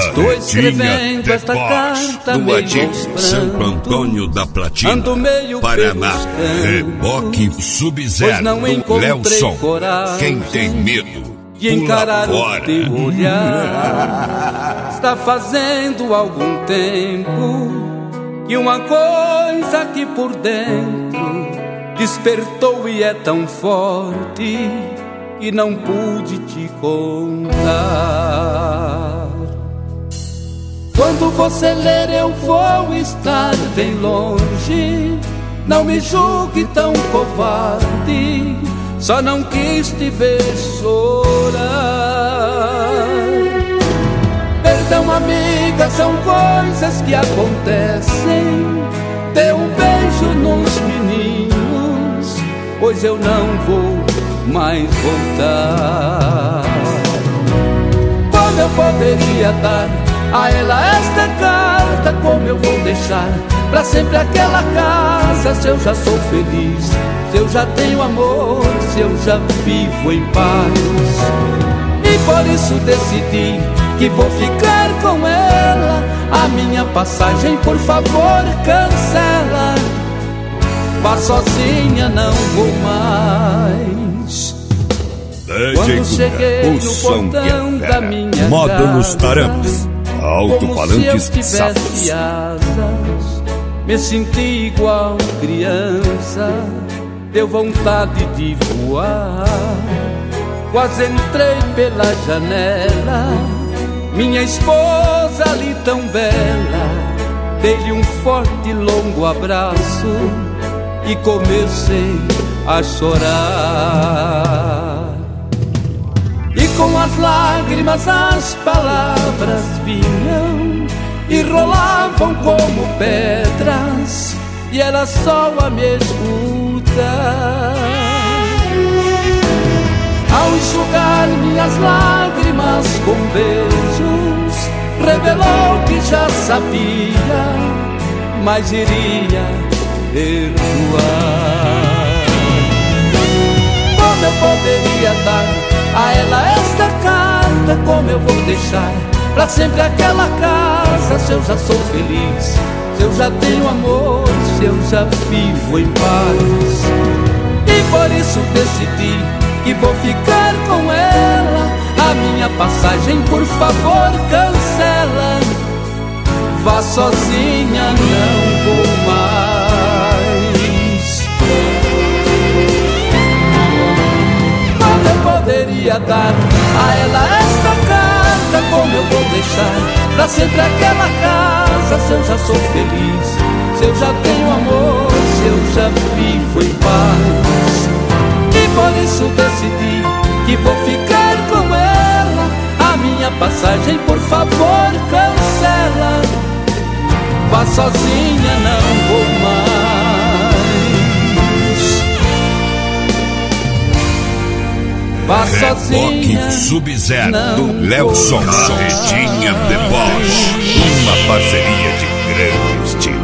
Estou escrevendo esta carta meio aos Santo Antônio da Platina, ando meio Paraná. pelos Reboque Sub-Zero pois não do encontrei Lelson. coragem Quem tem medo, de encarar pula o teu olhar. Está fazendo algum tempo que uma coisa aqui por dentro despertou e é tão forte que não pude te contar. Quando você ler eu vou estar bem longe. Não me julgue tão covarde, só não quis te ver chorar. Perdão, amiga, são coisas que acontecem. Dê um beijo nos meninos, pois eu não vou mais voltar. Como eu poderia dar a ela esta carta? Como eu vou deixar pra sempre aquela casa? Se eu já sou feliz, se eu já tenho amor, se eu já vivo em paz. E por isso decidi que vou ficar com ela. A minha passagem, por favor, cancela. Vá sozinha, não vou mais. Quando cheguei no portão da minha modo nos casa, arames, como se eu alto-falantes tivesse sapos. asas, me senti igual criança, deu vontade de voar. Quase entrei pela janela, minha esposa ali tão bela. Dei-lhe um forte e longo abraço e comecei a chorar. E com as lágrimas as palavras vinham e rolavam como pedras, e era só a me escutar. Ao enxugar minhas lágrimas com beijos, revelou que já sabia, mas iria perdoar. Como eu poderia dar a ela esta carta? Como eu vou deixar pra sempre aquela casa? Se eu já sou feliz, se eu já tenho amor, se eu já vivo em paz. E por isso decidi que vou ficar com ela. A minha passagem, por favor, cancela. Vá sozinha, não vou mais. Como eu poderia dar a ela esta carta? Como eu vou deixar pra sempre aquela casa? Se eu já sou feliz, se eu já tenho amor, se eu já vivo em paz. E por isso decidi que vou ficar com ela. A minha passagem, por favor, cancela. Vá sozinha, não vou mais. Vá sozinha, Sub-Zero do Lelson. Carretinha Deboche, uma parceria de grande estilo.